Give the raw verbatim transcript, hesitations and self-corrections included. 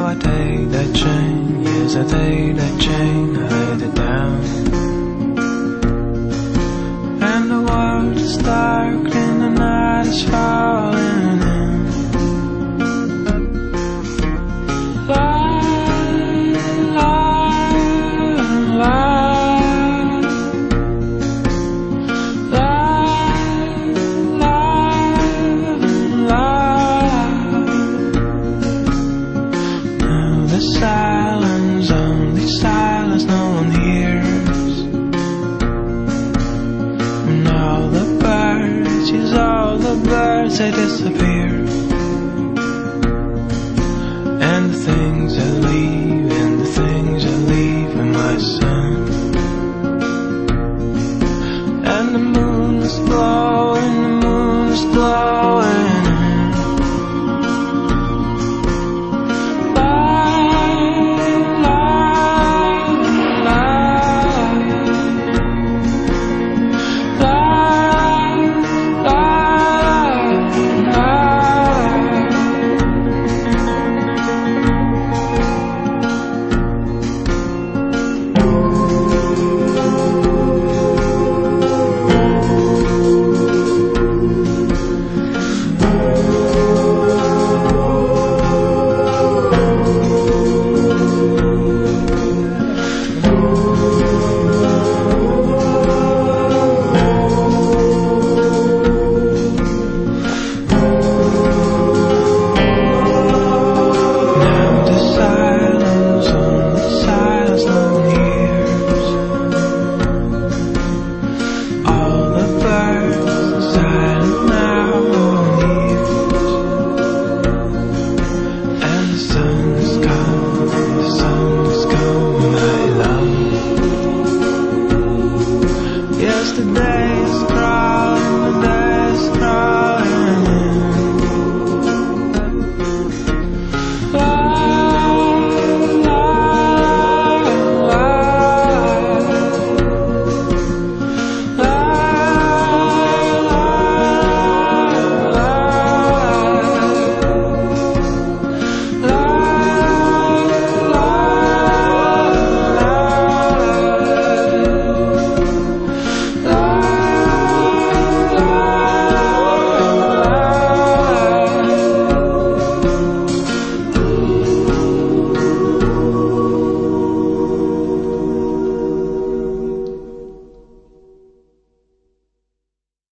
I take that chain, yes I take that chain, I hide it down. And the world is dark and the night is falling in. Light, light, light, light, light, light. Now the silence, only silence, no one hears. And all the birds, yes, all the birds, they disappear.